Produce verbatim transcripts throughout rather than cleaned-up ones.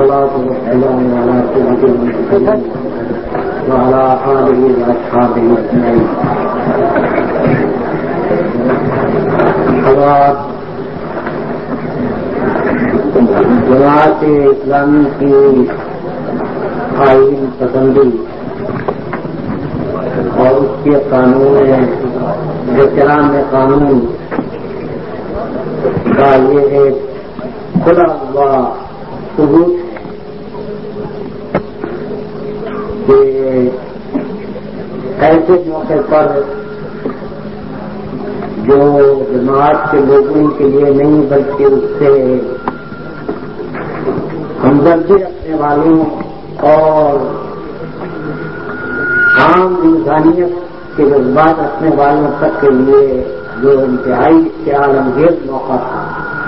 والصلاة والسلام على سيد المرسلين وعلى آله وأصحابه أجمعين. جماعت اسلامی کی آئین پسندی اور اس کے قانون احترام قانون کا یہ ایک کھلا ہوا ثبوت کہ ایسے موقع پر جو جماعت کے لوگوں کے لیے نہیں بلکہ اس سے ہمدردی رکھنے والوں اور عام انسانیت کے جذبات رکھنے والوں تک کے لیے جو انتہائی اختیار انگیز موقع تھا،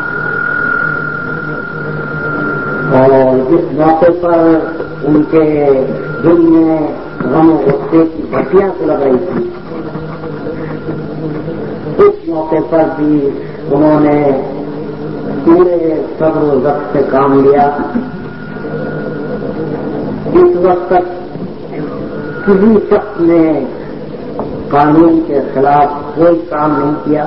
اور اس موقع پر ان کے دل میں غم و غصے کی بھٹیاں سے لگ رہی تھی، اس موقع پر بھی انہوں نے پورے صبر و ضبط سے کام لیا. اس وقت تک کسی شخص نے قانون کے خلاف کوئی کام نہیں کیا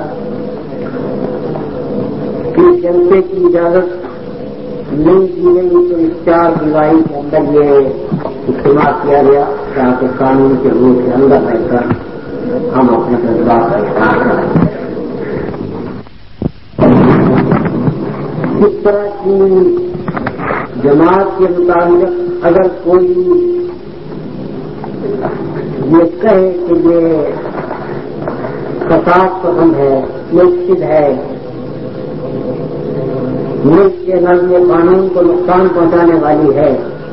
کہ جنتے کی اجازت نہیں دی گئی تو اس چار دیواری کے اندر یہ اجتماع کیا گیا تاکہ قانون کے روح کے اندر رہ کر ہم اپنے جذبات کا اظہار کریں. اس طرح کی جماعت کے مطابق اگر کوئی یہ کہے کہ یہ فساد پسند ہے، مفسد ہے، ملک کے نظم و قانون کو نقصان پہنچانے والی ہے،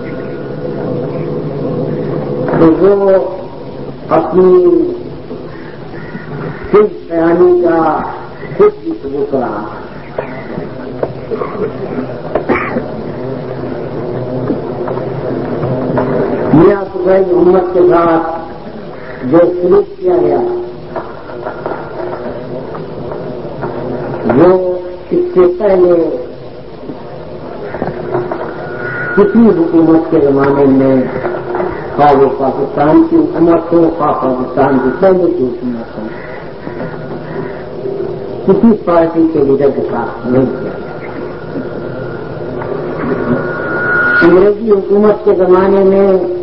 تو وہ اپنی صرف بیانی کا خود بھی ثبوت رہا. میاں صبح محمد کے ساتھ جو سلوک کیا گیا وہ اس سے پہلے کسی حکومت کے زمانے میں خواہ وہ پاکستان کی حکومت ہو خواہ پاکستان کی پہلے کی حکومت ہو کسی پارٹی کے لیڈر کے ساتھ نہیں کیا. انگریزی حکومت کے زمانے میں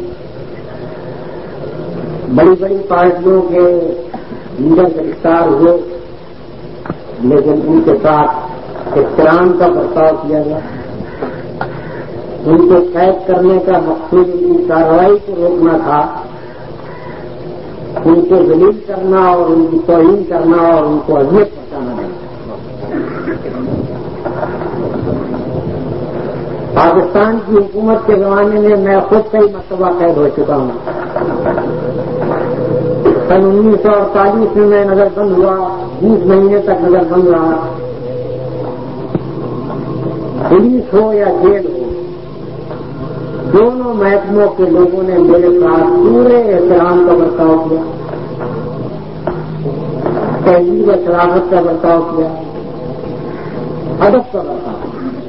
بڑی بڑی پارٹیوں کے لیڈر گرفتار ہوئے، لیکن ان کے ساتھ احترام کا برتاؤ کیا گیا. ان کو قید کرنے کا مقصود ان کی کارروائی کو روکنا تھا، ان کو ذلیل کرنا اور ان کی توہین کرنا اور ان کو اذیت پہنچانا نہیں. پاکستان کی حکومت کے زمانے میں میں خود کئی مرتبہ قید ہو چکا ہوں. سن انیس سو اڑتالیس میں میں نظر بند ہوا، بیس مہینے تک نظر بند رہا. پولیس ہو یا جیل ہو، دونوں محکموں کے لوگوں نے میرے ساتھ پورے احترام کا برتاؤ کیا، تہذیب و شرافت کا برتاؤ کیا، ادب کا برتاؤ.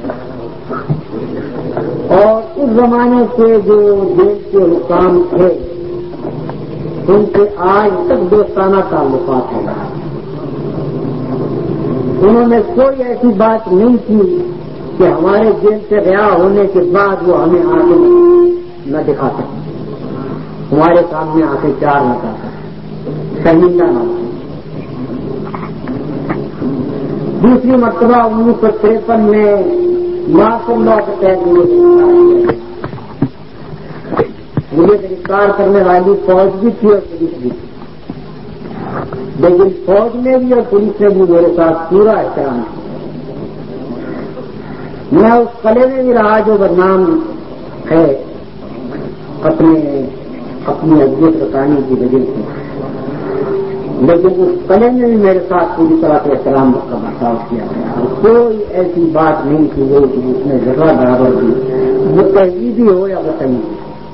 اور اس زمانے کے جو جیل کے حکام تھے ان سے آج تک دوستانہ تعلقات ہیں. انہوں نے کوئی ایسی بات نہیں کی کہ ہمارے جیل سے رہا ہونے کے بعد وہ ہمیں آنکھیں نہ دکھا سکیں، ہمارے سامنے آنکھیں چار نہ کر سکیں، شرمندہ نہ ہو. دوسری مرتبہ انیس سو تریپن میں مارشل لاء کے تحت مجھے گرفتار کرنے والی فوج بھی تھی اور پولیس بھی تھی، لیکن فوج نے بھی اور پولیس نے بھی میرے ساتھ پورا احترام کیا. میں اس قلعے میں بھی رہا جو بدنام ہے اپنے اپنی اذیت رسانی کی وجہ سے، لیکن اس قلعے میں بھی میرے ساتھ پوری طرح سے احترام کا برتاؤ کیا گیا. اور کوئی ایسی بات نہیں کی گئی کہ جس میں ذرا برابر بھی وہ تہذیبی ہو یا بدتمیزی.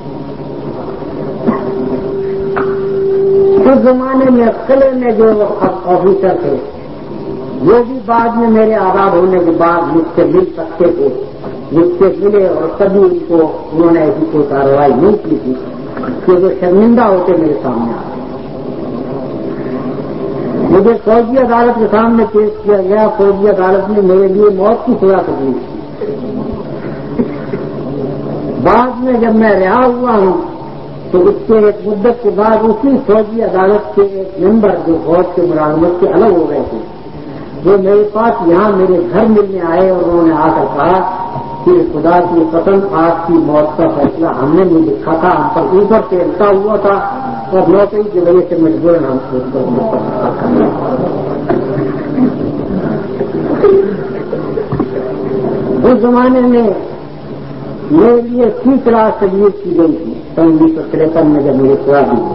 اس زمانے میں قلعے میں جو آفیسر تھے وہ بھی بعد میں میرے آزاد ہونے کے بعد مجھ سے مل سکتے تھے، مجھ سے ملے اور کبھی ان کو انہوں نے ایسی کوئی کارروائی نہیں کی تھی کہ وہ شرمندہ ہوتے میرے سامنے آ گئے. مجھے فوجی عدالت کے سامنے پیش کیا گیا. فوجی عدالت نے میرے لیے موت کی سزا تجویز کی. بعد میں جب میں رہا ہوا ہوں تو اس کے ایک مدت کے بعد اسی فوجی عدالت کے ایک ممبر جو فوج کے ملازمت سے الگ ہو گئے تھے وہ میرے پاس یہاں میرے گھر ملنے آئے اور انہوں نے آ کر کہا کہ خدا کی قسم آپ کی موت کا فیصلہ ہم نے نہیں لکھا تھا, ہم پر اوپر سے الٹا ہوا تھا اور نوکری کی وجہ سے مجبور ہم کرنا. اس زمانے میں میرے لیے سی کلاس تجویز کی گئی تھی سن انیس سو تریپن میں جب میرے پورا بھی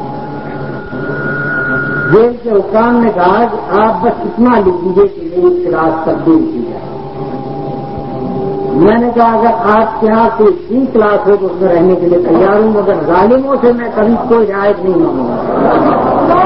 جیل کے حکام نے کہا کہ آپ بس اتنا لکھ دیجیے کہ میری کلاس تبدیل کی جائے. میں نے کہا اگر آپ کے یہاں کوئی سی کلاس ہو تو اس میں رہنے کے لیے تیار ہوں, مگر ظالموں سے میں کبھی کوئی رعایت نہیں مانوں گا.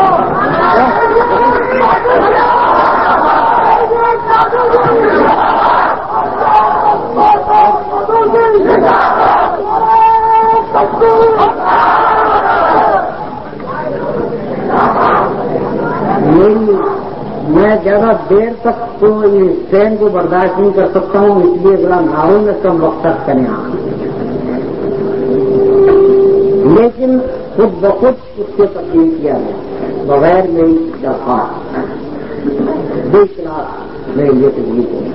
میری میں زیادہ دیر تک تو اس ٹرین کو برداشت نہیں کر سکتا ہوں, اس لیے ذرا ناروں میں کم وقت تک کریں. لیکن خود بخود اس کو تبدیل کیا گیا بغیر میری درخواست. دو کلاس میں یہ تجویز ہوئی.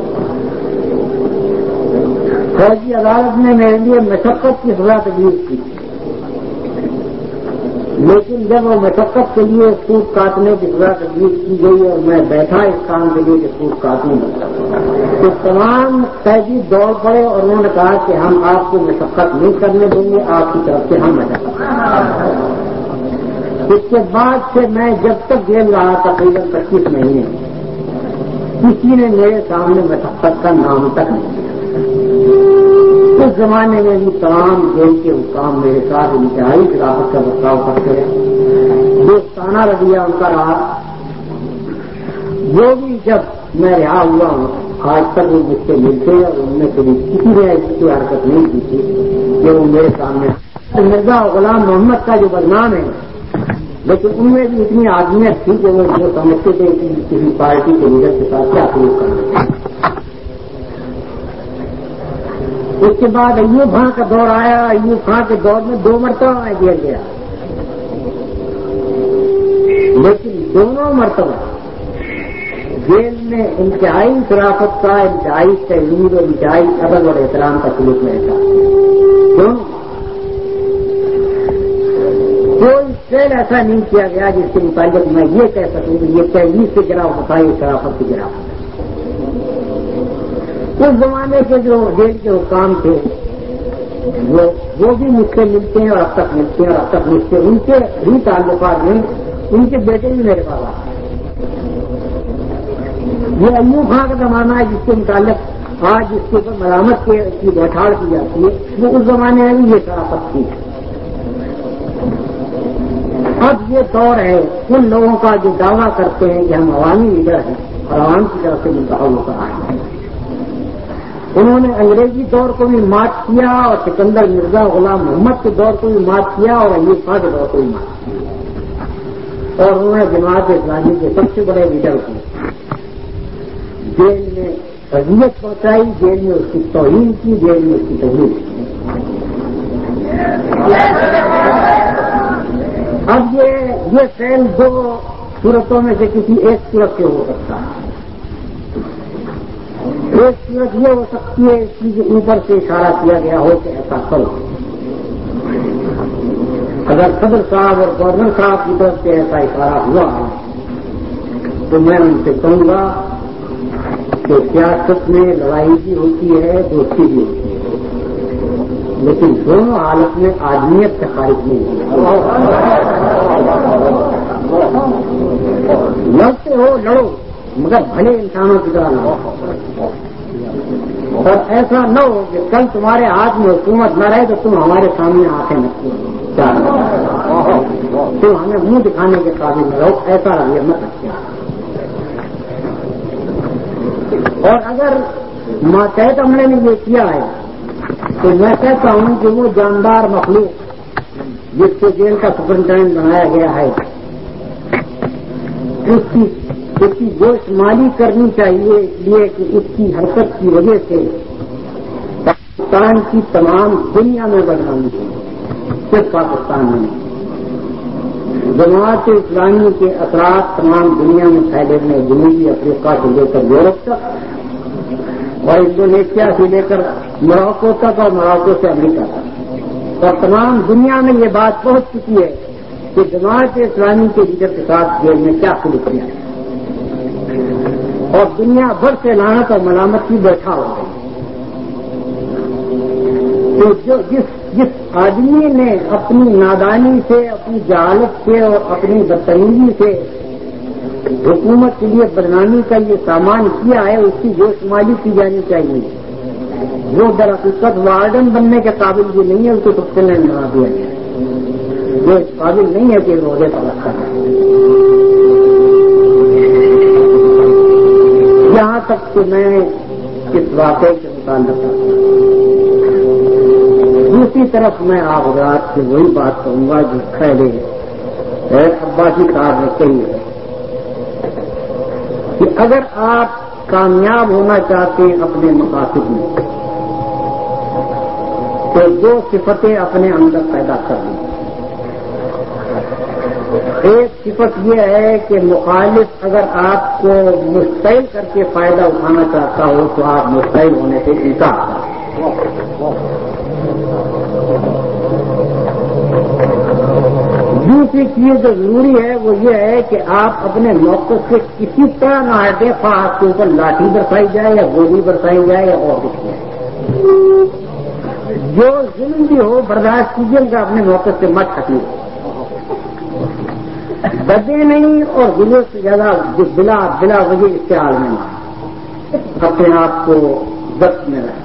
فوجی عدالت نے میرے لیے مشقت کی سزا تجویز کی, لیکن جب وہ مشقت کے لیے سوٹ کاٹنے کی سزا تجویز کی گئی اور میں بیٹھا اس کام کے لیے کہ سوٹ کاٹوں تو تمام قیدی دوڑ پڑے اور انہوں نے کہا کہ ہم آپ کو مشقت نہیں کرنے دیں گے, آپ کی طرف سے ہم مشقت کریں گے. اس کے بعد سے میں جب تک جیل رہا تقریباً پچیس مہینے کسی نے میرے سامنے مشقت کا نام تک نہیں دیا. اس زمانے میں بھی تمام جیل کے حکام میرے ساتھ انتہائی خلافت کا برتاؤ کرتے ہیں, دوستانہ رویہ ان کا رہا. وہ بھی جب میں رہا ہوا ہوں آج تک وہ مجھ سے ملتے ہیں اور ان میں سے بھی کسی نے ایسی کوئی حرکت نہیں کی تھی کہ وہ میرے سامنے. مرزا غلام محمد کا جو بدنام ہے, لیکن ان میں بھی اتنی آدمیت تھی کہ وہ جو سمجھتے تھے کہ کسی پارٹی کے لیڈر کے ساتھ کیا سلوک کرنا ہے. اس کے بعد ایوب خان کا دور آیا. ایوب خان کے دور میں دو مرتبہ میں دیا گیا, لیکن دونوں مرتبہ جیل میں انتہائی شرافت کا, انتہائی تحریر اور انتہائی ادب اور احترام کا سلوک میں تھا. کیوں؟ کوئی فعل ایسا نہیں کیا گیا جس کے متعلق میں یہ کہہ سکوں کہ یہ تحریر سے گرا ہوتا ہے, یہ شرافت سے گرا ہوتا ہے. اس زمانے کے جو جیل کے حکام تھے وہ وہ بھی مجھ سے ملتے ہیں اور اب تک ملتے ہیں اور اب تک مجھ سے ان کے ہی تعلقات میں ان کے بیٹے بھی میرے پاس آتے ہیں. یہ ایوب خان کا زمانہ ہے جس کے متعلق آج جس کے اوپر مرامت کی بوچھاڑ کی جاتی ہے, وہ اس زمانے میں بھی یہ شرافت تھی. اب یہ دور ہے ان لوگوں کا جو دعویٰ کرتے ہیں کہ ہم عوامی لیڈر ہیں اور عوام کی طرف سے منتخب ہو کر آئے ہیں. انہوں نے انگریزی دور کو بھی مات کیا اور سکندر مرزا غلام محمد کے دور کو بھی مات کیا اور ایوب خان کے دور کو بھی مات کیا, اور انہوں نے جماعت اسلامی کے سب سے بڑے لیڈر کو جیل میں اذیت پہنچائی, جیل میں اس کی توہین کی, جیل میں اس کی توہین کی. اب یہ یہ فعل دو صورتوں میں سے کسی ایک صورت سے ہو سکتا ہے. ایک صورت یہ ہو سکتی ہے اس کی جو اوپر سے اشارہ کیا گیا ہو کہ ایسا کرو. اگر صدر صاحب اور گورنر صاحب کی طرف سے ایسا اشارہ ہوا تو میں ان سے کہوں گا کہ سیاست میں لڑائی بھی ہوتی ہے, دوستی بھی ہوتی ہے, لیکن دونوں حالت میں آدمیت سے خارج نہیں ہوتی. لڑتے ہو لڑو مگر بھلے انسانوں کی طرح نہ ہو, اور ایسا نہ ہو کہ کل تمہارے ہاتھ میں حکومت نہ رہے تو تم ہمارے سامنے آنکھیں نہ تم ہمیں منہ دکھانے کے قابل نہ رہو, ایسا رویہ مت رکھتے. اور اگر ماتحت عملے نے یہ کیا ہے تو میں کہتا ہوں کہ وہ جاندار مخلوق جس کو جیل کا سپرنٹینڈنٹ بنایا گیا ہے اس کی اس کی گوشت مالی کرنی چاہیے، اس لیے کہ اس کی حرکت کی وجہ سے پاکستان کی تمام دنیا میں بدنامی ہے، صرف پاکستان میں نہیں۔ جماعت اسلامی کے اثرات تمام دنیا میں پھیلے ہوئے، جنوبی افریقہ سے لے کر یورپ تک اور انڈونیشیا سے لے کر موراکو تک اور موراکو سے امریکہ تک، اور تمام دنیا میں یہ بات پہنچ چکی ہے کہ جماعت اسلامی کے لیڈر کے ساتھ جیل میں کیا سلوک کیا ہے، اور دنیا بھر سے لعنت اور ملامت کی بیٹھا ہو گئی۔ تو جو جس جس آدمی نے اپنی نادانی سے، اپنی جہالت سے اور اپنی بدتمیزی سے حکومت کے لیے بدنامی کا یہ سامان کیا ہے، اس کی گوشت مالی کی جانی چاہیے۔ وہ در حقیقت وارڈن بننے کے قابل بھی نہیں ہے، اس کو سب سے نہیں بنا دیا ہے، وہ اس قابل نہیں ہے کہ عہدے پر رکھا ہے۔ یہاں تک کہ میں اس واقعے کے متعلق دوسری طرف میں آپ حضرات سے وہی بات کہوں گا جو پہلے عباسی صاحب نے کہی ہے کہ اگر آپ کامیاب ہونا چاہتے ہیں اپنے مقاصد میں تو دو صفتیں اپنے اندر پیدا کر لیں۔ ایک صفت یہ ہے کہ مخالف اگر آپ کو مستعد کر کے فائدہ اٹھانا چاہتا ہو تو آپ مستعد ہونے سے انکار کریں۔ دوسری چیز جو ضروری ہے وہ یہ ہے کہ آپ اپنے موقف سے کسی طرح نہ ہٹیں، خواہ آپ کے اوپر لاٹھی برسائی جائے یا گولی برسائی جائے یا اور کچھ نہیں، جو ظلم بھی ہو برداشت کیجیے گا، اپنے موقف سے مت ہٹیے، بدے نہیں اور گلے سے زیادہ بلا بلا وجہ استعمال میں نہ اپنے آپ کو ضبط میں رکھیں،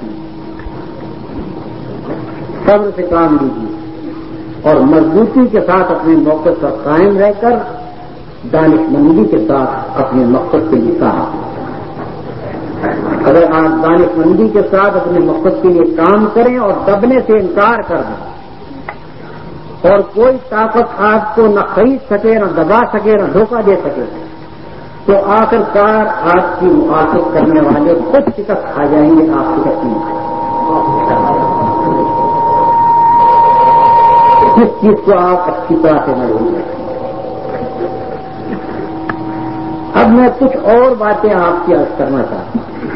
صبر سے کام لیجیے اور مضبوطی کے ساتھ اپنے موقف پر قائم رہ کر دانش مندی کے ساتھ اپنے مقصد کے لیے کام کریں۔ اگر آپ دانش مندی کے ساتھ اپنے مقصد کے لیے کام کریں اور دبنے سے انکار کر دیں اور کوئی طاقت آپ کو نہ خرید سکے، نہ دبا سکے، نہ دھوکہ دے سکے، تو آخر کار آپ کی مخالفت کرنے والے خود شکست کھا جائیں گے، آپ شکست نہیں کھائیں۔ اس چیز کو آپ اچھی طرح سے محسوس رکھیں۔ اب میں کچھ اور باتیں آپ کی عرض کرنا چاہتا ہوں۔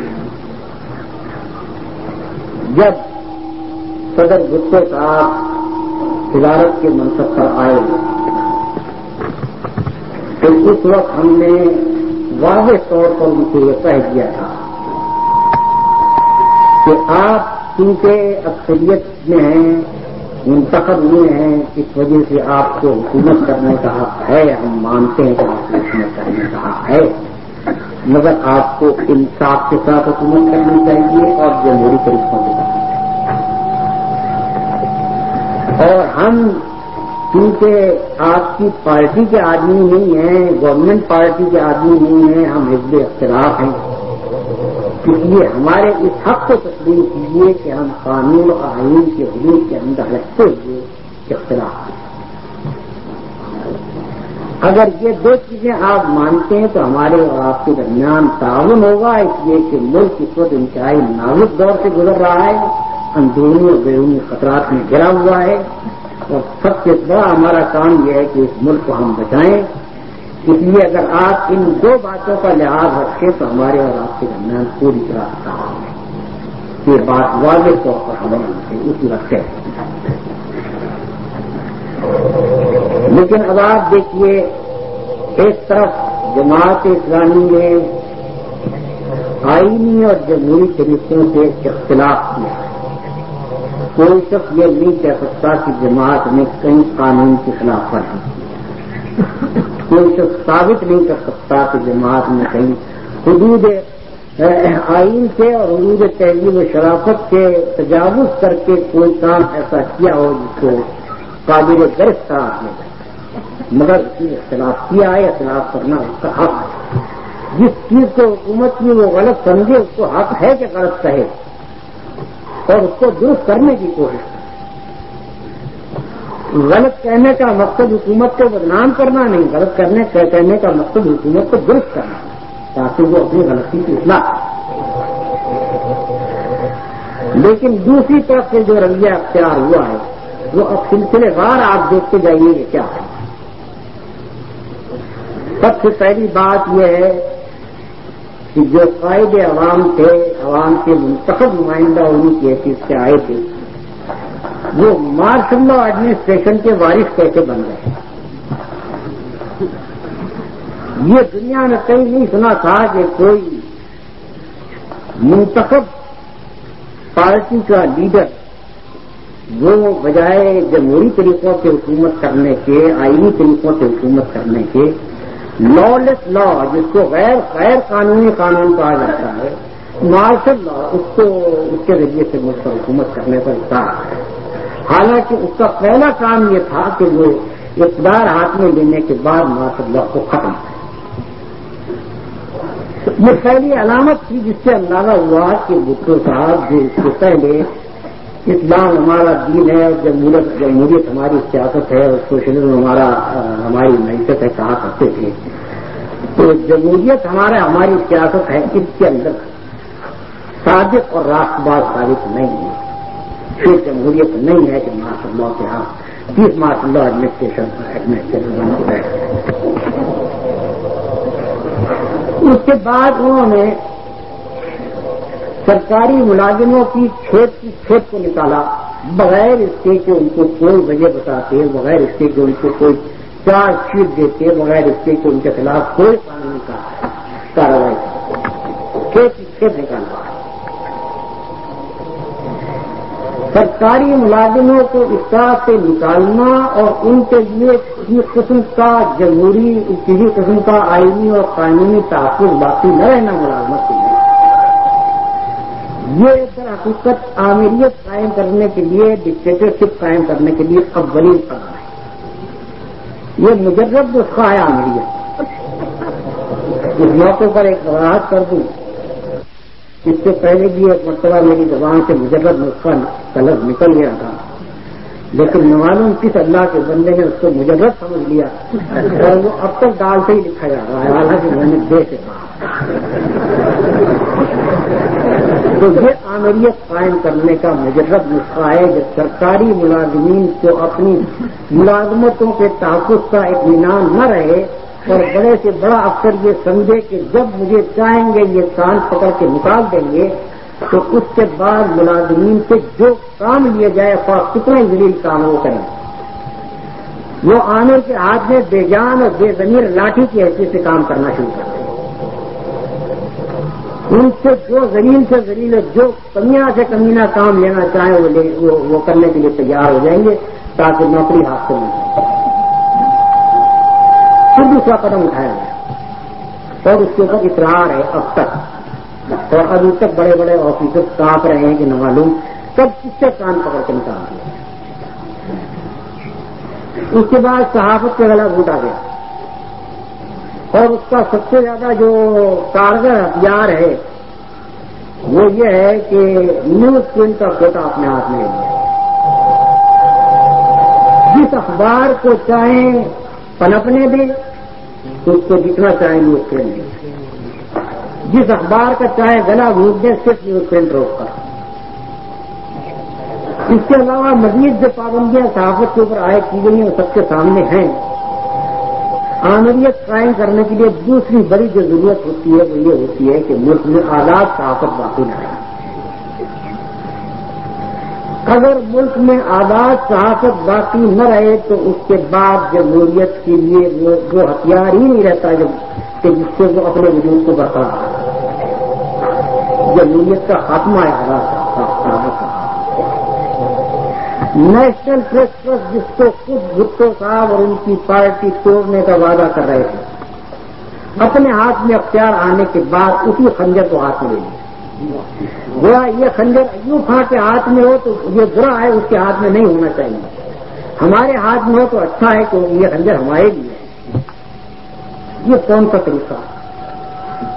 جب صدر بھٹو صاحب صدارت کے منصب پر آئے تو اس وقت ہم نے واضح طور پر ان کو یہ کہہ دیا تھا کہ آپ چونکہ اکثریت میں ہیں، منتخب ہوئے ہیں، اس وجہ سے آپ کو حکومت کرنے کا حق ہے، ہم مانتے ہیں کہ آپ کو حکومت کرنے کا حق ہے، مگر آپ کو انصاف کے ساتھ حکومت کرنی چاہیے اور جمہوری طریقوں کے ساتھ۔ اور ہم کیونکہ آپ کی پارٹی کے آدمی نہیں ہیں، گورنمنٹ پارٹی کے آدمی نہیں ہیں، ہم حزب اختلاف ہیں، اس لیے ہمارے اس حق کو تسلیم کیجیے کہ ہم قانون اور آئین کے حدود کے اندر رہتے ہوئے اختلاف ہیں۔ اگر یہ دو چیزیں آپ مانتے ہیں تو ہمارے اور آپ کے درمیان تعاون ہوگا، اس لیے کہ ملک اس وقت انتہائی نازک دور سے گزر رہا ہے، اندرونی اور بیرونی خطرات میں گھرا ہوا ہے، اور سب سے بڑا ہمارا کام یہ ہے کہ اس ملک کو ہم بچائیں۔ اس لیے اگر آپ ان دو باتوں کا لحاظ رکھیں تو ہمارے اور آپ کے درمیان پوری طرح تعاون ہے۔ یہ بات واضح طور پر ہمیں اسی رکھتے ہیں۔ لیکن اب آپ دیکھیے، ایک طرف جماعت اسلامی نے آئینی اور جمہوری طریقوں سے اختلاف کیا ہے۔ کوئی شخص یہ نہیں کہہ سکتا کہ جماعت نے کئی قانون کی خلاف ورزی کی، کوئی شخص ثابت نہیں کر سکتا کہ جماعت نے کہیں حدود آئین سے اور حدود تہذیب و شرافت کے تجاوز کر کے کوئی کام ایسا کیا ہو جس کو قابل گرفت قرار دیا جائے، مگر اس نے اختلاف کیا ہے، اختلاف کرنا اس کا حق ہے۔ جس چیز کو حکومت کی وہ غلط سمجھے اس کو حق ہے کہ غلط کہے اور اس کو درست کرنے کی کوشش کرے. غلط کہنے کا مقصد حکومت کو بدنام کرنا نہیں، غلط کرنے کہنے کا مقصد حکومت کو درست کرنا تاکہ وہ اپنی غلطی کی اصلاح. لیکن دوسری طرف سے جو رویہ اختیار ہوا ہے وہ اب سلسلے وار آپ دیکھتے جائیے کہ کیا ہے. سب سے پہلی بات یہ ہے کہ جو قائد عوام تھے، عوام کے منتخب نمائندہ انہیں کی حیثیت سے آئے تھے، وہ مارشل لا ایڈمنسٹریشن کے وارث کیسے بن گئے. یہ دنیا نے کہیں نہیں سنا تھا کہ کوئی منتخب پارٹی کا لیڈر وہ بجائے جمہوری طریقوں سے حکومت کرنے کے، آئینی طریقوں سے حکومت کرنے کے، لا لیس لا جس کو غیر غیر قانونی قانون کہا جاتا ہے، مارشل لا اس کو اس کے ذریعے سے ملک پر حکومت کرنے پر اتار ہے. حالانکہ اس کا پہلا کام یہ تھا کہ وہ اقتدار ہاتھ میں لینے کے بعد مارشل لا کو ختم کرے. یہ پہلی علامت تھی جس سے اندازہ ہوا کہ بھٹو صاحب جو اس سے پہلے اسلام ہمارا دین ہے، جمہوریت جمہوریت ہماری سیاست ہے اور سوشلزم ہمارا ہماری معیشت ہے کہا کرتے تھے، تو جمہوریت ہمارا ہماری سیاست ہے، اس کے اندر صادق اور راست باز ثابت نہیں ہے. پھر جمہوریت نہیں ہے کہ مارشل اللہ کے ہاں تیس مارشل اللہ ایڈمنسٹریشن ایڈمنسٹریشن بیٹھے. اس کے بعد انہوں نے سرکاری ملازموں کی کھیت کی کھیت کو نکالا بغیر اس کے کہ ان کو کوئی وجہ بتاتے، بغیر اس کے کہ ان کو کوئی چارج شیٹ دیتے، بغیر اس کے کہ ان کے خلاف کوئی قانونی کارروائی کھیت کی کھیت نکالوا. سرکاری ملازموں کو اس طرح سے نکالنا اور ان کے لیے کسی قسم کا جمہوری کسی قسم کا آئینی اور قانونی تحفظ باقی نہ رہنا ملازمت کے لیے، یہ در حقیقت آمریت قائم کرنے کے لیے، ڈکٹیٹرشپ قائم کرنے کے لیے اولین قدم ہے. یہ مجرد نسخہ ہے آمریت. اس موقع پر ایک وضاحت کر دوں، اس سے پہلے بھی ایک مرتبہ میری زبان سے مجرد نسخہ کا لفظ نکل گیا تھا، لیکن نہ معلوم کس اللہ کے بندے نے اس کو مجرد سمجھ لیا اور وہ اب تک ڈال سے ہی لکھا جا رہا ہے، حالانکہ میں نے دے سے کہا. تو یہ آمریت قائم کرنے کا مجرد نسخہ ہے جب سرکاری ملازمین کو اپنی ملازمتوں کے تحفظ کا اطمینان نہ رہے اور بڑے سے بڑا افسر یہ سمجھے کہ جب مجھے چاہیں گے یہ کان پکڑ کے نکال دیں گے، تو اس کے بعد ملازمین سے جو کام لیے جائے خواہ کتنے ذلیل کام وہ کریں. وہ عامر کے ہاتھ میں بے جان اور بے ضمیر لاٹھی کی حیثیت سے کام کرنا شروع کر دیں. ان سے جو ذلیل سے ذلیل جو کمینہ سے کمینہ کام لینا چاہیں وہ, لے, وہ, وہ کرنے کے لیے تیار ہو جائیں گے تاکہ نوکری ہاتھ سے مل جائے. پھر دوسرا قدم اٹھایا گیا اور اس کے اوپر اقرار ہے اب تک، اور ابھی تک بڑے بڑے آفیسر کانپ رہے ہیں کہ نہ معلوم کب کس سے کان پکڑ کے نکال دیا. اس کے بعد صحافت کا گلا گھونٹا گیا اور اس کا سب سے زیادہ جو کارگر ہتھیار ہے وہ یہ ہے کہ نیوز پرنٹ کا کوٹا اپنے ہاتھ میں لے لیا. جس اخبار کو چاہیں پنپنے دیں تو اس کو جتنا چاہیں نیوز پرنٹ دیں، جس اخبار کا چاہے گلا گھونٹ دیں صرف نیوز پرنٹ روک کر. اس کے علاوہ مزید جو پابندیاں صحافت کے اوپر عائد کی گئی ہیں وہ سب کے سامنے ہیں. آمریت قائم کرنے کے لیے دوسری بڑی جو ضرورت ہوتی ہے وہ یہ ہوتی ہے کہ ملک میں آزاد صحافت باقی نہ رہے. اگر ملک میں آزاد صحافت باقی نہ رہے تو اس کے بعد جمہوریت کے لیے وہ, وہ ہتھیار ہی نہیں رہتا جب کہ جس سے وہ اپنے وجود کو برقرار رکھے. جمہوریت کا خاتمہ ہے آزاد صحافت کا. نیشنل پریس ٹرسٹ جس کو خود بھٹو صاحب اور ان کی پارٹی توڑنے کا وعدہ کر رہے تھے، اپنے ہاتھ میں اختیار آنے کے بعد اسی خنجر کو ہاتھ میں لے لیا. گویا یہ خنجر ایوب خان کے ہاتھ میں ہو تو یہ برا ہے، اس کے ہاتھ میں نہیں ہونا چاہیے. ہمارے ہاتھ میں ہو تو اچھا ہے کہ یہ خنجر ہمارے لیے ہے. یہ کون سا طریقہ؟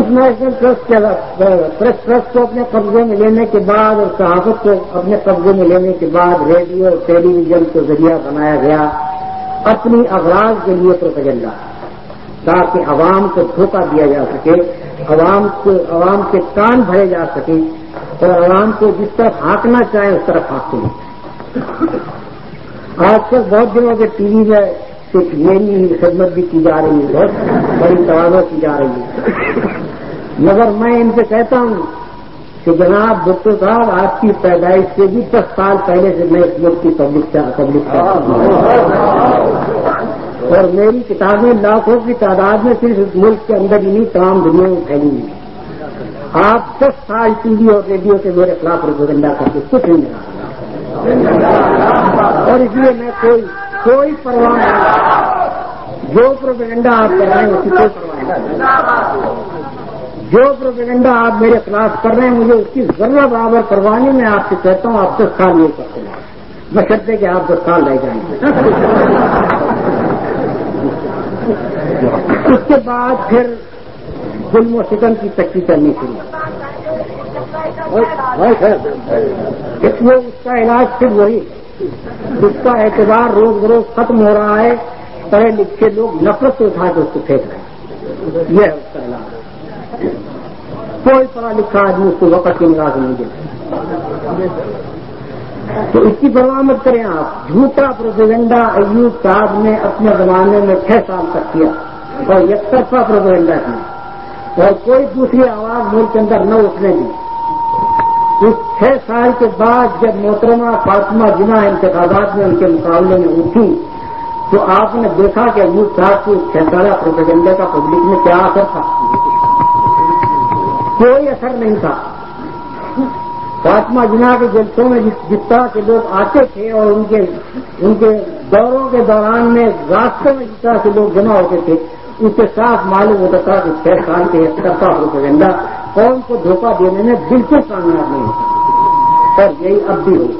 اس نیشنل ٹرسٹ کے پریس ٹرسٹ کو اپنے قبضے میں لینے کے بعد اور صحافت کو اپنے قبضے میں لینے کے بعد ریڈیو ٹیلی ویژن کو ذریعہ بنایا گیا اپنی اغراض کے لیے پروپیگنڈا، تاکہ عوام کو دھوکہ دیا جا سکے، عوام کو عوام کے کان بھرے جا سکے اور عوام کو جس طرح ہانکنا چاہے اس طرح ہانکتے ہیں۔ آج کل بہت دنوں کے ٹی وی میں صرف یہی خدمت بھی کی جا رہی ہے، بہت بڑی توازو کی جا رہی ہے، مگر میں ان سے کہتا ہوں کہ جناب ڈاکٹر صاحب آپ کی پیدائش سے بھی دس سال پہلے سے میں اس ملک کی پبلک پبلک اور میری کتابیں لاکھوں کی تعداد میں صرف اس ملک کے اندر ہی نہیں تمام دنیا میں پھیلی ہوئی۔ آپ دس سال ٹی وی اور ریڈیو سے میرے خلاف پروپیگنڈا کر کے کچھ نہیں ملا، اور اس لیے میں کوئی کوئی پرواہ نہیں، جو پروپیگنڈا آپ کر رہے ہیں اس کی کوئی پرواہ نہیں، جو پروپیگنڈا آپ میرے خلاف کر رہے ہیں مجھے اس کی ضرورت برابر پروانی میں آپ سے کہتا ہوں آپ دس سال یہ کرتے ہیں، میں چلتے کہ آپ دس سال رہ جائیں گے۔ اس کے بعد پھر ظلم و ستم کی تکی کرنی شروع، اس کا علاج پھر وہی، اس کا اعتبار روز بروز ختم ہو رہا ہے، پڑھے لکھے لوگ نفرت سے اٹھا کے اس کو پھینک رہے ہیں، یہ ہے اس کا علاج۔ کوئی پڑھا لکھا آدمی اس کو وقت کی نگاہ سے نہیں دیتا، تو اس کی پرواہ مت کریں آپ۔ جھوٹا پروپیگنڈا ایوب صاحب نے اپنے زمانے میں چھ سال تک کیا اور یک طرفہ پروپیگنڈا کیا اور کوئی دوسری آواز ملک کے اندر نہ اٹھنے دی۔ اس چھ سال کے بعد جب محترمہ فاطمہ جناح انتخابات میں ان کے مقابلے میں اٹھی تو آپ نے دیکھا کہ ایوب صاحب کی چھ سالہ پروپیگنڈے کا پبلک میں کیا اثر تھا، کوئی اثر نہیں تھا۔ فاطمہ جناح کے جلسوں میں جس جس طرح کے لوگ آتے تھے اور ان کے ان کے دوروں کے دوران میں راستوں میں جس طرح کے لوگ جمع ہوتے تھے اس سے صاف معلوم ہوتا تھا کہ چھ سال کے ایک طرفہ پروپیگنڈا قوم کو دھوکہ دینے میں بالکل کامیاب نہیں ہوتا، اور یہی اب بھی ہوگا۔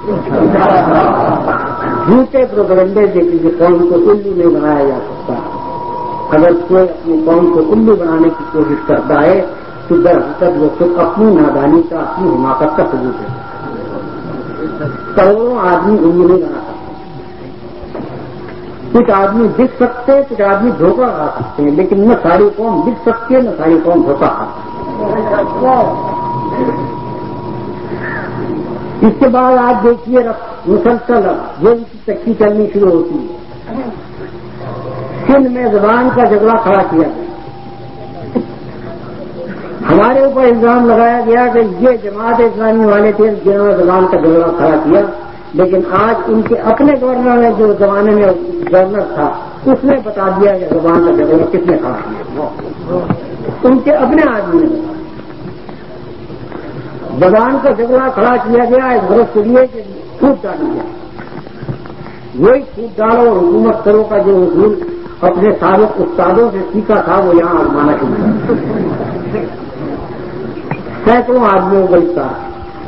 جھوٹے پروپیگنڈے سے کسی قوم کو الو نہیں بنایا جا سکتا۔ اگر کوئی اپنی قوم کو الو بنانے کی کوشش کرتا ہے تو در حقیقت وہ خود اپنی نادانی کا اپنی حماقت کا ثبوت ہے۔ کروڑوں آدمی الو نہیں بنا سکتے، کچھ آدمی دکھ سکتے کچھ آدمی دھوکہ کھا سکتے ہیں، لیکن نہ ساری قوم دکھ سکتی ہے نہ ساری قوم دھوکہ کھا سکتی ہے۔ اس کے بعد آپ دیکھیے مسلسل جو ان کی چکی چلنی شروع ہوتی ہے۔ سندھ میں زبان کا جھگڑا کھڑا کیا گیا، ہمارے اوپر الزام لگایا گیا کہ یہ جماعت اسلامی والے تھے جنہوں نے زبان کا جھگڑا کھڑا کیا، لیکن آج ان کے اپنے گورنر نے جو زمانے میں گورنر تھا اس نے بتا دیا کہ زبان کا جھگڑا کس نے کھڑا کیا، ان کے اپنے آدمی نے بتا زبان کا جھگڑا کھڑا کیا گیا اس غرض کے لیے کہ پھوٹ ڈالی جائے، وہی پھوٹ ڈالو اور حکومت کرو کا جو اصول اپنے سابق استادوں سے سیکھا تھا وہ یہاں آزمانا چاہیے۔ سینکڑوں آدمیوں کو اس کا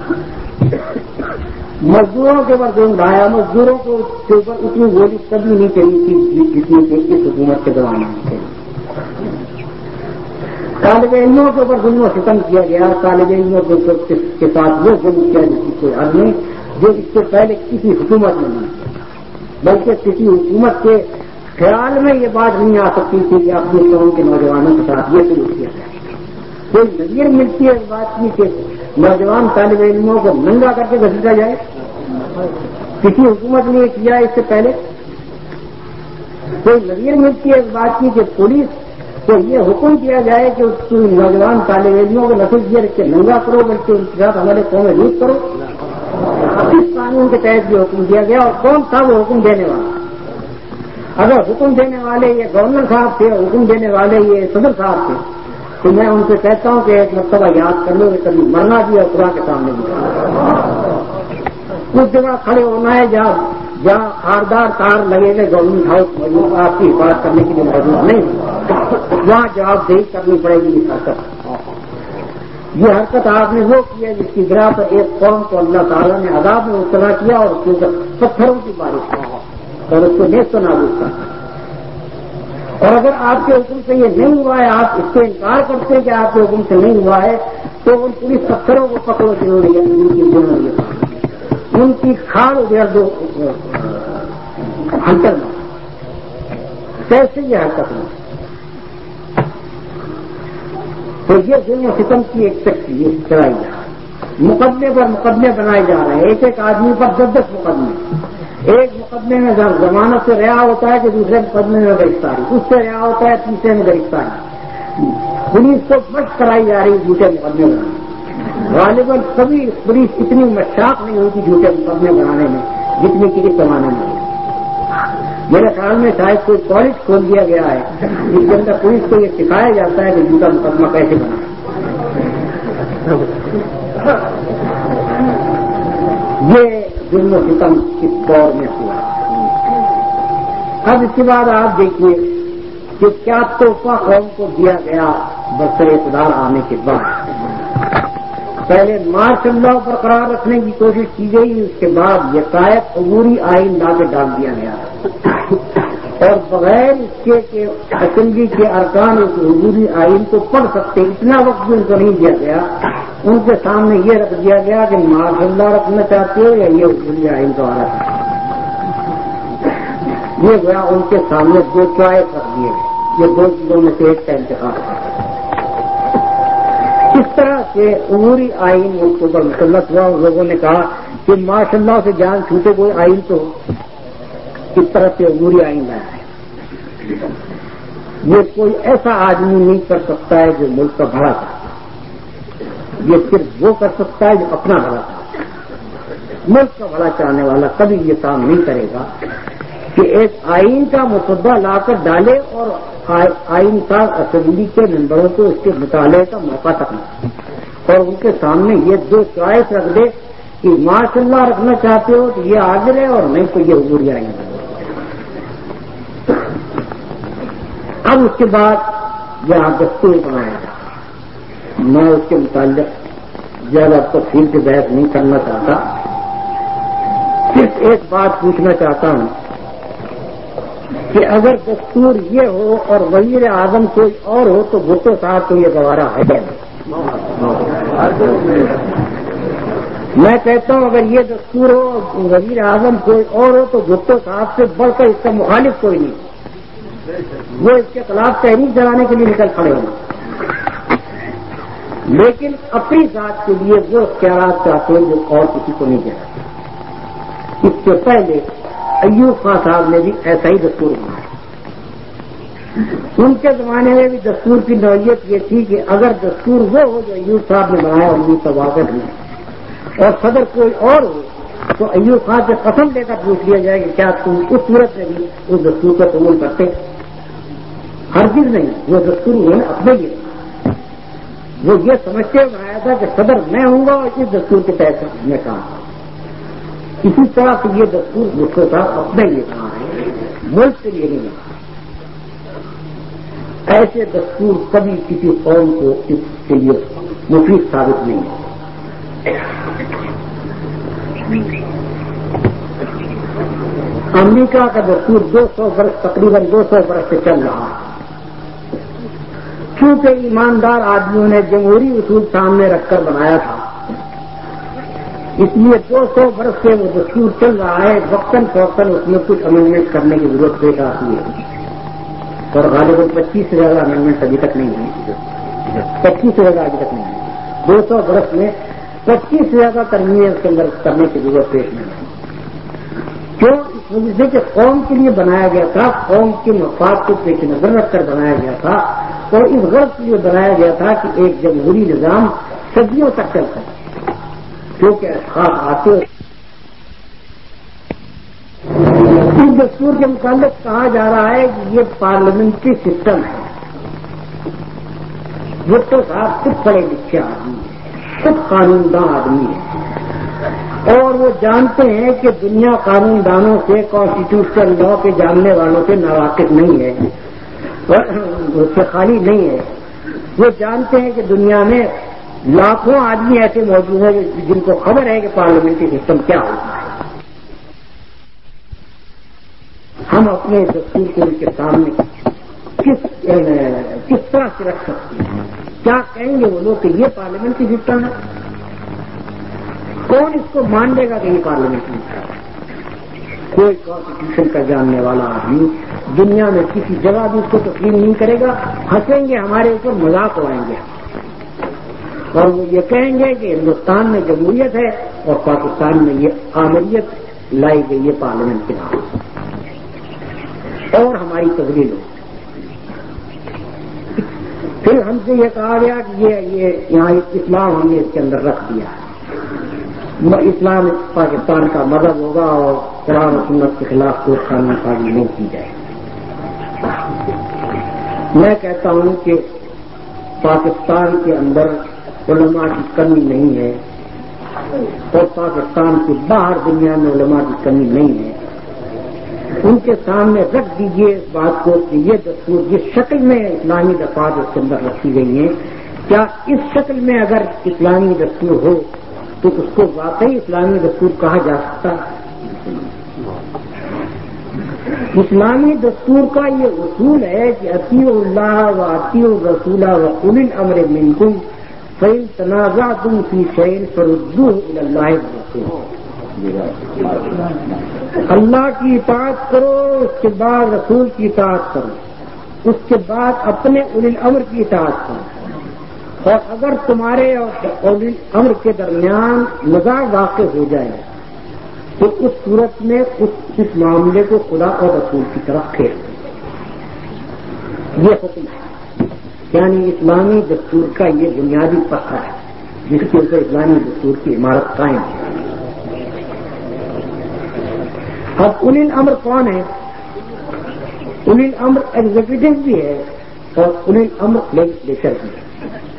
مزدوروں کے اوپر ظلم ڈھایا، مزدوروں کو کے اوپر اتنی گولی کبھی نہیں چلی تھی جتنی کہ اس حکومت کے دوران نہیں چلی۔ طالب علموں کے اوپر ظلم و ستم کیا گیا، طالب علموں کے ساتھ وہ ظلم کیا جس کی کوئی حد نہیں، جو اس سے پہلے کسی حکومت میں نہیں کیا، بلکہ کسی حکومت کے خیال میں یہ بات نہیں آ سکتی تھی کہ اپنی قوم کے نوجوانوں کے ساتھ یہ سلوک کیا جائے۔ کوئی نظیر ملتی ہے اس بات کی کہ نوجوان طالب علموں کو ننگا کر کے گھسیٹا جائے، کسی حکومت نے یہ کیا اس سے پہلے۔ کوئی نظیر ملتی ہے اس بات کی کہ پولیس کو یہ حکم دیا جائے کہ اس نوجوان طالب علموں کو نفذ دیا کہ ننگا کرو بلکہ ان کے ساتھ ہمارے قوم لوٹ کرو۔ اس قانون کے تحت یہ حکم دیا گیا، اور کون تھا وہ حکم دینے والا؟ اگر حکم دینے والے یہ گورنر صاحب تھے اور حکم دینے والے یہ صدر صاحب تھے تو میں ان سے کہتا ہوں کہ ایک مرتبہ یاد کر لو کہ کبھی مرنا بھی اور خدا کے سامنے بھی اس جگہ کھڑے ہونا ہے جہاں جہاں خاردار تار لگے گئے گورنمنٹ ہاؤس موجود آپ کی حفاظت کرنے کے لیے موجود نہیں، وہاں جواب دہی کرنی پڑے گی اس حرکت۔ یہ حرکت آپ نے وہ کی ہے جس کی بنا پر ایک قوم کو اللہ تعالیٰ نے عذاب میں مبتلا کیا اور اس کے اوپر پتھروں کی بارش کی اور اس کو نیست و نابود کر۔ اور اگر آپ کے حکم سے یہ نہیں ہوا ہے، آپ اس سے انکار کرتے ہیں کہ آپ کے حکم سے نہیں ہوا ہے، تو ان پولیس افسروں کو پکڑو جنہوں نے جنہوں نے ان کی کھاڑ ادھر دو ہنٹر میں کیسے یہ حرکت نہیں. تو یہ دنیا ختم کی ایک تکلیف چلائی جا رہی ہے، مقدمے پر مقدمے بنائے جا رہے ہیں، ایک ایک آدمی پر دس دس مقدمے. ایک مقدمے میں ضمانت سے رہا ہوتا ہے کہ دوسرے مقدمے میں گرفتاری، اس سے رہا ہوتا ہے تیسرے میں گرفتاری. پولیس کو مشق کرائی جا رہی جھوٹے مقدمے بنانے. غالباً کبھی پولیس اتنی مشاق نہیں ہوتی جھوٹے مقدمے بنانے میں جتنی کہ اس زمانے میں. میرے خیال میں شاید کوئی کالج کھول دیا گیا ہے جس کے اندر پولیس کو یہ سکھایا جاتا ہے کہ جھوٹا مقدمہ کیسے بنا. یہ ظلم و ستم اس دور میں ہوا. اب اس کے بعد آپ دیکھیے کہ کیا تحفہ قوم کو دیا گیا برسر اقتدار آنے کے بعد. پہلے مارشل لا برقرار رکھنے کی کوشش کی گئی، اس کے بعد یکایک عبوری آئین لا کے ڈال دیا گیا اور بغیر اس کے کہ اسمبلی کے ارکان اس عبوری آئین کو پڑھ سکتے اتنا وقت بھی ان کو نہیں دیا گیا. ان کے سامنے یہ رکھ دیا گیا کہ مارشل لا رکھنا چاہتے ہو یا یہ عبوری آئین کا آرہ ہے. یہ گیا ان کے سامنے دو چوائس رکھ دیے گئے، یہ دو چیزوں میں سے ایک کا انتخاب ہے. اس طرح سے عبوری آئین ان کو پر مسلط ہوا اور لوگوں نے کہا کہ ماشاء اللہ سے جان چھوٹے کوئی آئین تو اس طرح سے عبوری آئین لایا ہے. یہ کوئی ایسا آدمی نہیں کر سکتا ہے جو ملک کا بھلا چاہتا ہے، یہ صرف وہ کر سکتا ہے جو اپنا بھلا چاہتا ہے. ملک کا بھلا چاہنے والا کبھی یہ کام نہیں کرے گا کہ ایک آئین کا مسودہ لا کر ڈالے اور آئین کا اسمبلی کے ممبروں کو اس کے مطالعے کا موقع تک نہ اور ان کے سامنے یہ دو چوائس رکھ دے کہ ماشاء اللہ رکھنا چاہتے ہو تو یہ حاضر ہے اور نہیں تو یہ عبوری آئین ہے. اب اس کے بعد یہاں دستور بنایا جائے. میں اس کے متعلق زیادہ تفصیل سے بحث نہیں کرنا چاہتا، صرف ایک بات پوچھنا چاہتا ہوں کہ اگر دستور یہ ہو اور وزیر اعظم کوئی اور ہو تو بھٹو صاحب کو یہ گوارا ہے. میں کہتا ہوں اگر یہ دستور ہو اور وزیر اعظم کوئی اور ہو تو بھٹو صاحب سے بڑھ کر اس کا مخالف کوئی نہیں. وہ اس کے خلاف تحریک چلانے کے لیے نکل پڑے ہوں، لیکن اپنی ذات کے لیے وہ اختیارات چاہتے ہیں جو اور کسی کو نہیں چاہتے. اس سے پہلے ایوب خان صاحب نے بھی ایسا ہی دستور بنایا. ان کے زمانے میں بھی دستور کی نوعیت یہ تھی کہ اگر دستور وہ ہو جو ایوب صاحب نے بنایا اور یہ واقف نہیں اور صدر کوئی اور ہو تو ایوب خان سے قسم لے کر پوچھ لیا جائے کہ کیا تم اس صورت میں بھی اس دستور کا قبول کرتے؟ ہرگز نہیں. وہ دستور انہوں نے اپنے لیے وہ یہ سمجھتے بنایا تھا کہ صدر میں ہوں گا اور اس دستور کے تحت میں کہا. اسی طرح سے یہ دستور بھٹو صاحب اپنے لیے کہا ہے، ملک کے لیے نہیں کہا. ایسے دستور کبھی کسی قوم کو اس کے لیے مفید ثابت نہیں ہے. امریکہ کا دستور دو سو برس تقریباً دو سو برس سے چل رہا ہے. چونکہ ایماندار آدمیوں نے جمہوری اصول سامنے رکھ کر بنایا تھا، اس لیے دو سو برس سے وہ دستور چل رہا ہے. وقتاً فوقتاً اس میں کچھ امینڈمنٹ کرنے کی ضرورت پیش آتی ہے اور غالباً پچیس سے زیادہ امینڈمنٹ ابھی تک نہیں ہوئی. پچیس سے زیادہ ابھی تک نہیں ہوئی. دو سو برس میں پچیس سے زیادہ ترمیمیں اس کے اندر کرنے کی ضرورت پیش نہیں ہے. کیوں؟ اس وجہ سے کہ قوم کے لیے بنایا گیا تھا، قوم کے مفاد کو پیش نظر رکھ کر بنایا گیا تھا اور اس غرض کے لیے بنایا گیا تھا کہ ایک جمہوری نظام صدیوں تک چل سکے. کیونکہ اشخاص آتے اس دستور کے متعلق کہا جا رہا ہے کہ یہ پارلیمنٹری سسٹم ہے. بھٹو صاحب خود پڑھے لکھے آدمی ہے، خود قانون داں آدمی ہے اور وہ جانتے ہیں کہ دنیا قانون دانوں سے کانسٹیٹیوشنل لا کے جاننے والوں سے ناواقف نہیں ہے، اس سے خالی نہیں ہے. وہ جانتے ہیں کہ دنیا میں لاکھوں آدمی ایسے موجود ہیں جن کو خبر ہے کہ پارلیمنٹری سسٹم کیا ہوتا ہے. ہم اپنے دستور کو ان کے سامنے کس کس طرح سے رکھ سکتی ہے؟ کیا کہیں گے وہ لوگ کہ یہ پارلیمنٹ کی سسٹم ہے؟ کون اس کو مان لے گا کہ یہ پارلیمنٹ کی سسٹم ہے؟ کوئی کانسٹیٹیوشن کا جاننے والا آدمی دنیا میں کسی جگہ بھی اس کو تسلیم نہیں کرے گا. ہنسیں گے ہمارے اوپر، مذاق اڑائیں گے اور وہ یہ کہیں گے کہ ہندوستان میں جمہوریت ہے اور پاکستان میں یہ آمریت لائی گئی ہے پارلیمنٹ کے نام اور ہماری تبدیل ہو. پھر ہم سے یہ کہا گیا کہ یہ یہ یہاں اسلام ہم نے اس کے اندر رکھ دیا ہے، اسلام پاکستان کا مذہب ہوگا اور قرآن و سنت کے خلاف کوئی قانون سازی نہیں کی جائے. میں کہتا ہوں کہ پاکستان کے اندر علماء کی کمی نہیں ہے اور پاکستان کے باہر دنیا میں علماء کی کمی نہیں ہے. ان کے سامنے رکھ دیجئے اس بات کو کہ یہ دستور جس شکل میں اسلامی دفعات اس کے اندر رکھی گئی ہیں، کیا اس شکل میں اگر اسلامی دستور ہو تو اس کو واقعی اسلامی دستور کہا جا سکتا ہے؟ اسلامی دستور کا یہ اصول ہے کہ اطیعوا اللہ و اطیعوا الرسول و اولی الامر منکم فإن تنازعتم فی شیء فردوہ الی اللہ والرسول. اللہ کی اطاعت کرو، اس کے بعد رسول کی اطاعت کرو، اس کے بعد اپنے اولی الامر کی اطاعت کرو، اور اگر تمہارے اور اولی الامر کے درمیان نزاع واقع ہو جائے تو اس صورت میں اس اس معاملے کو خدا اور رسول کی طرف پھیر دو. یہ حکم ہے، یعنی اسلامی دستور کا یہ بنیادی پتھر ہے جس کے اوپر اسلامی دستور کی عمارت قائم ہے. اب اولی الامر کون ہے؟ اولی الامر ایگزیکٹو بھی ہے اور اولی الامر لیجسلیچر بھی ہے.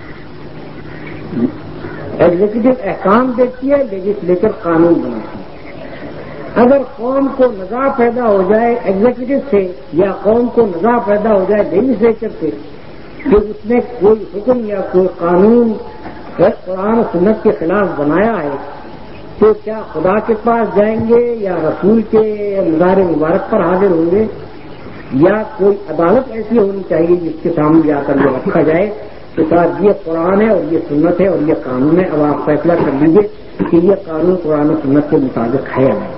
ایگزیکٹو احکام دیتی ہے، لیجسلیچر قانون بناتی ہے. اگر قوم کو نزاع پیدا ہو جائے ایگزیکٹو سے یا قوم کو نزاع پیدا ہو جائے لیجسلیچر سے کہ اس نے کوئی حکم یا کوئی قانون قرآن و سنت کے خلاف بنایا ہے، تو کیا خدا کے پاس جائیں گے یا رسول کے مزار مبارک پر حاضر ہوں گے، یا کوئی عدالت ایسی ہونی چاہیے جس کے سامنے جا کر یہ رکھا جائے کہ صاحب یہ قرآن ہے اور یہ سنت ہے اور یہ قانون ہے، اب آپ فیصلہ کر لیجیے کہ یہ قانون قرآن و سنت کے مطابق ہے یا نہیں.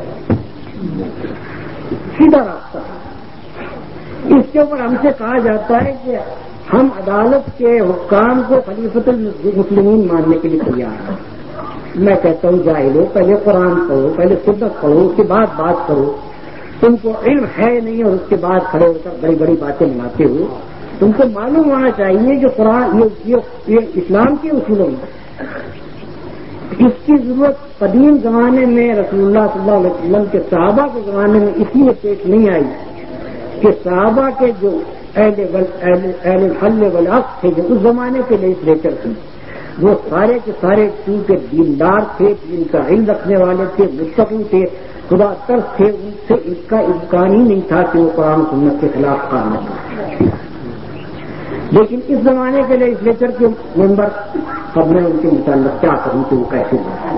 سیدھا راستہ. اس کے اوپر ہم سے کہا جاتا ہے کہ ہم عدالت کے حکام کو خلیفۃ المسلمین ماننے کے لیے تیار ہیں. میں کہتا ہوں جاہلو، پہلے قرآن پڑھو، پہلے سنت پڑھو، اس کے بعد بات کرو. تم کو علم ہے نہیں اور اس کے بعد کھڑے ہو کر بڑی بڑی باتیں بناتے ہو. تم کو معلوم ہونا چاہیے کہ قرآن یہ, یہ, یہ اسلام کے اصولوں میں اس کی ضرورت قدیم زمانے میں رسول اللہ صلی اللہ علیہ وسلم کے صحابہ کے زمانے میں اس لیے پیش نہیں آئی کہ صحابہ کے جو اہل الحل والعقد تھے، جو اس زمانے کے لیجسلیچر تھے، وہ سارے کے سارے چونکہ دیندار تھے، دین کا علم رکھنے والے تھے، متقی تھے، خدا ترس تھے، ان سے اس کا امکان ہی نہیں تھا کہ وہ قرآن و سنت کے خلاف کام کریں. لیکن اس زمانے کے لیجسلیچر کے ممبر اب میں ان کے متعلق کیا کروں کہ وہ کیسے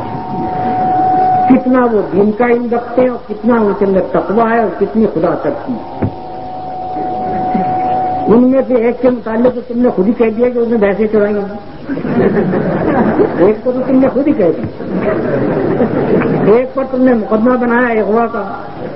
کتنا وہ دین کا علم رکھتے ہیں اور کتنا ان کے اندر تقویٰ ہے اور کتنی خدا ترسی ہے. ان میں سے ایک کے متعلق تو تم نے خود ہی کہہ دیا کہ اس نے بھینسیں چرائی ہیں. ایک کو تو تم نے خود ہی کہہ دیا. ایک پر تم نے مقدمہ بنایا اغوا کا،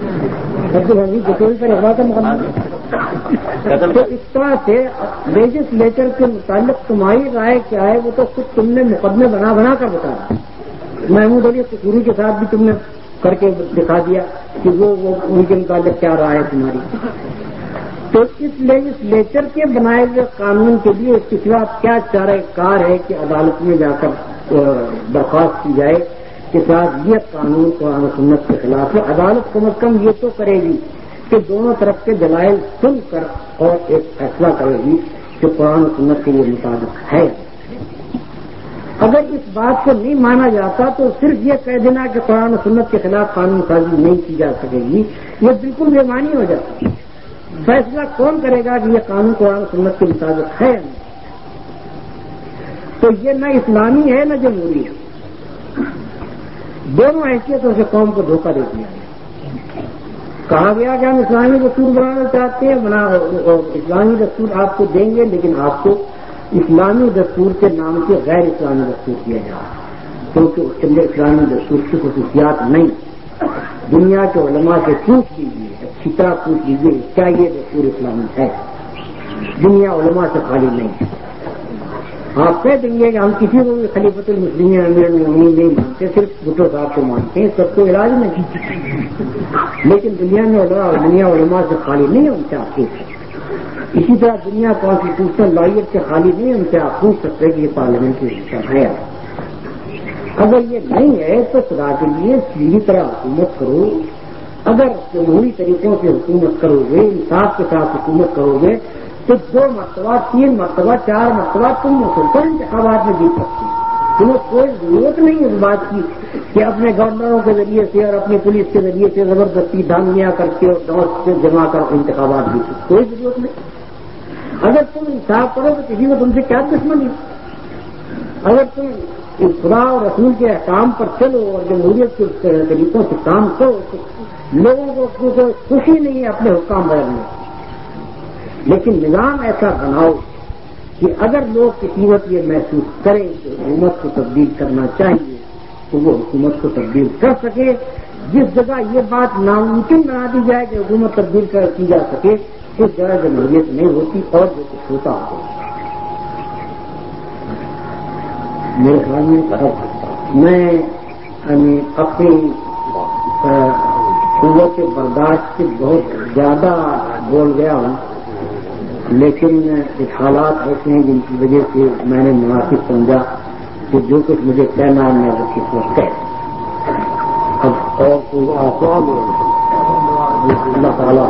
پر اغوا کا مقدمہ. تو اس طرح سے لیجسلیچر کے متعلق تمہاری رائے کیا ہے وہ تو خود تم نے مقدمے بنا بنا کر بتایا. محمود علی قصوری کے ساتھ بھی تم نے کر کے دکھا دیا کہ وہ وہ ان کے متعلق کیا رائے ہے تمہاری. تو اس لیجسلیچر کے بنائے ہوئے قانون کے لیے اس کے سوا کیا چارہ کار ہے کہ عدالت میں جا کر درخواست کی جائے کہ صاحب یہ قانون قرآن و سنت کے خلاف ہے. عدالت کم از کم یہ تو کرے گی کہ دونوں طرف کے دلائل سن کر اور ایک فیصلہ کرے گی کہ قرآن و سنت کے یہ مطابق ہے. اگر اس بات کو نہیں مانا جاتا تو صرف یہ کہہ دینا کہ قرآن و سنت کے خلاف قانون سازی نہیں کی جا سکے گی، یہ بالکل بے معنی ہو جاتا ہے. فیصلہ کون کرے گا کہ یہ قانون قرآن و سنت کے مطابق ہے؟ تو یہ نہ اسلامی ہے نہ جمہوری ہے. دونوں حیثیتوں سے قوم کو دھوکہ دے دیا. کہا گیا کہ ہم اسلامی دستور بنانا چاہتے ہیں، بنا اسلامی دستور آپ کو دیں گے، لیکن آپ کو اسلامی دستور کے نام سے غیر اسلامی دستور دیا جا رہا ہے، کیونکہ اس کے اندر اسلامی دستور کی خصوصیات نہیں۔ دنیا کے علماء سے پوچھ لیجیے، اچھی طرح پوچھ لیجیے کیا یہ دستور اسلامی ہے؟ دنیا علماء سے خالی نہیں ہے۔ آپ کہہ دیں گے کہ ہم کسی کو بھی خلیفۃ المسلمین امیر المومنین نہیں مانتے، صرف بھٹو صاحب کو مانتے ہیں، سب کو علاج نہیں، لیکن دنیا میں علماء دنیا علماء سے خالی نہیں ہے، ان سے آپ پوچھ سکتے۔ اسی طرح دنیا کانسٹیٹیوشنل لائیت سے خالی نہیں ہے، ان سے آپ پوچھ سکتے کہ یہ پارلیمنٹ کی سسٹم ہے۔ اگر یہ نہیں ہے تو خدا کے لیے سیدھی طرح حکومت کرو۔ اگر جمہوری طریقوں سے حکومت کرو گے، انصاف کے ساتھ حکومت کرو گے، تو دو مرتبہ تین مرتبہ چار مرتبہ تم مسلسل انتخابات میں جیت سکتے ہیں۔ تمہیں کوئی ضرورت نہیں اس بات کی کہ اپنے گورنروں کے ذریعے سے اور اپنی پولیس کے ذریعے سے زبردستی دھامیاں کر کے اور دوست سے جمع کر انتخابات جیت، کوئی ضرورت نہیں۔ اگر تم انصاف کرو تو کسی کو تم سے کیا دشمنی؟ اگر تم خدا اور رسول کے احکام پر چلو اور جمہوریت کے طریقوں سے کام کرو تو لوگوں کو کوئی خوشی نہیں ہے اپنے حکام بدلنے، لیکن نظام ایسا بناؤ کہ اگر لوگ کسی وقت یہ محسوس کریں کہ حکومت کو تبدیل کرنا چاہیے تو وہ حکومت کو تبدیل کر سکے۔ جس جگہ یہ بات ناممکن بنا دی جائے کہ حکومت تبدیل کی جا سکے اس جگہ جمہوریت نہیں ہوتی اور جو کچھ ہوتا ہو۔ میرے خیال میں میں اپنی قوت برداشت سے بہت زیادہ بول گیا ہوں، لیکن کچھ حالات ایسے ہیں جن کی وجہ سے میں نے مناسب سمجھا کہ جو کچھ مجھے کہنا ہے میں وہ کس وقت کہہ اب اور کوئی آسان اللہ تعالیٰ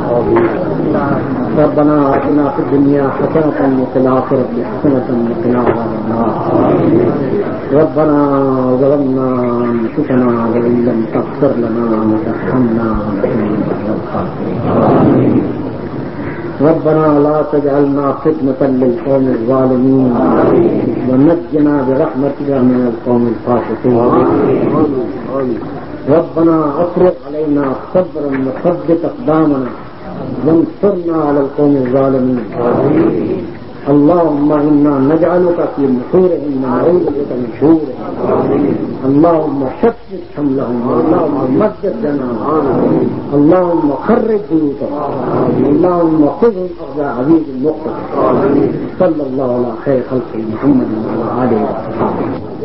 ربنا آتنا فی الدنیا حسنة وفی الآخرة حسنة وقنا عذاب النار ربنا ظلمنا أنفسنا وإن لم تغفر لنا وترحمنا لنكونن من الخاسرين ربنا لا تجعلنا فتنة للقوم الظالمين ونجنا برحمتك من القوم الفاسقين ربنا افرغ علينا صبرا وثبت اقدامنا وانصرنا على القوم الظالمين اللهم انا نجعلك في نحورهم ونعوذ بك من شرورهم اللهم شتت حملهم اللهم مدد جناحهم اللهم خرب بيوتهم اللهم خذهم اخذ عزيز مقتدر صلى الله على خير خلقه محمد وعلى اله وصحبه